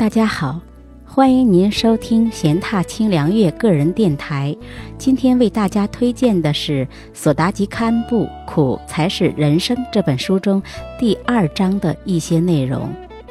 大家好，欢迎您收听闲踏清凉月个人电台。今天为大家推荐的是索达吉堪布苦才是人生这本书中第2章的一些内容。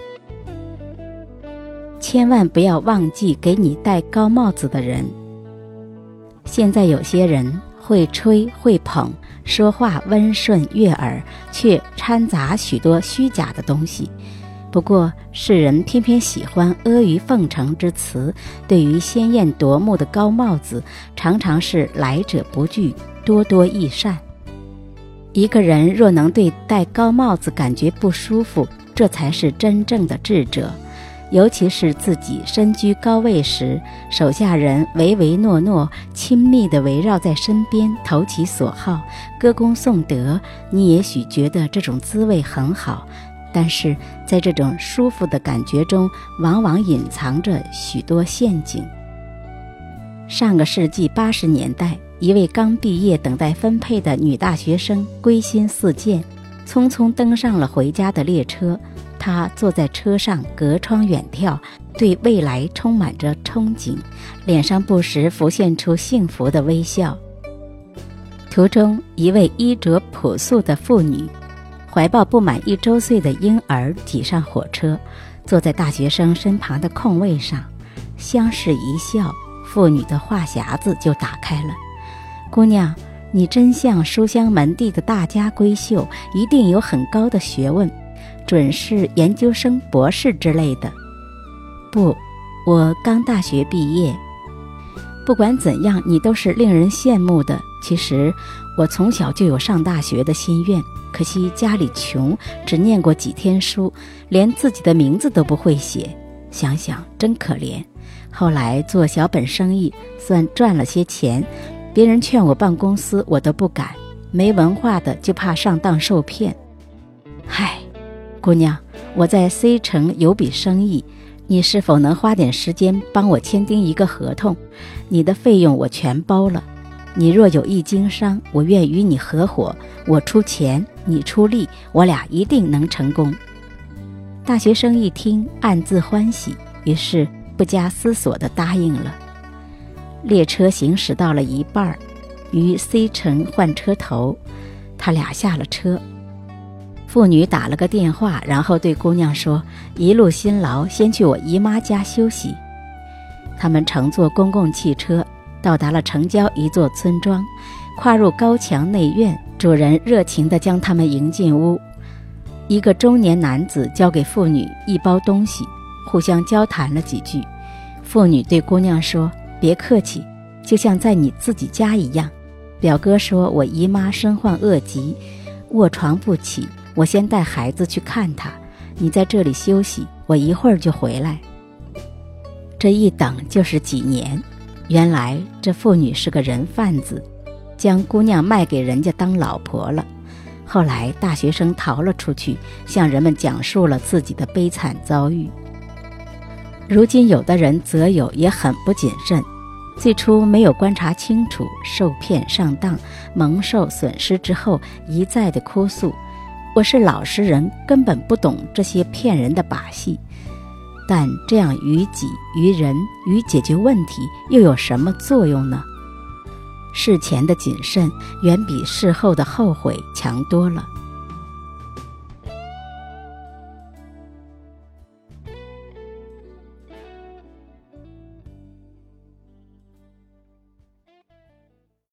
千万不要忘记给你戴高帽子的人。现在有些人会吹会捧，说话温顺悦耳，却掺杂许多虚假的东西。不过世人偏偏喜欢阿谀奉承之词，对于鲜艳夺目的高帽子，常常是来者不拒，多多益善。一个人若能对戴高帽子感觉不舒服，这才是真正的智者。尤其是自己身居高位时，手下人唯唯诺诺，亲密地围绕在身边，投其所好，歌功颂德，你也许觉得这种滋味很好，但是在这种舒服的感觉中，往往隐藏着许多陷阱。上个世纪80年代，一位刚毕业等待分配的女大学生归心似箭，匆匆登上了回家的列车。她坐在车上隔窗远眺，对未来充满着憧憬，脸上不时浮现出幸福的微笑。途中，一位衣着朴素的妇女怀抱不满1周岁的婴儿挤上火车，坐在大学生身旁的空位上，相视一笑，妇女的话匣子就打开了。姑娘，你真像书香门第的大家闺秀，一定有很高的学问，准是研究生博士之类的。不，我刚大学毕业。不管怎样，你都是令人羡慕的。其实我从小就有上大学的心愿，可惜家里穷，只念过几天书，连自己的名字都不会写，想想真可怜。后来做小本生意，算赚了些钱，别人劝我办公司，我都不敢，没文化的就怕上当受骗。嗨，姑娘，我在 C 城有笔生意，你是否能花点时间帮我签订一个合同？你的费用我全包了。你若有意经商，我愿与你合伙，我出钱，你出力，我俩一定能成功。大学生一听，暗自欢喜，于是不加思索地答应了。列车行驶到了一半，于 C 城换车头，他俩下了车。妇女打了个电话，然后对姑娘说，一路辛劳，先去我姨妈家休息。他们乘坐公共汽车到达了城郊一座村庄，跨入高墙内院，主人热情地将他们迎进屋。一个中年男子交给妇女一包东西，互相交谈了几句。妇女对姑娘说，别客气，就像在你自己家一样。表哥说我姨妈身患恶疾，卧床不起，我先带孩子去看她，你在这里休息，我一会儿就回来。这一等就是几年。原来这妇女是个人贩子，将姑娘卖给人家当老婆了。后来大学生逃了出去，向人们讲述了自己的悲惨遭遇。如今有的人择友也很不谨慎，最初没有观察清楚，受骗上当，蒙受损失之后，一再的哭诉，我是老实人，根本不懂这些骗人的把戏。但这样于己、于人、于解决问题又有什么作用呢？事前的谨慎远比事后的后悔强多了。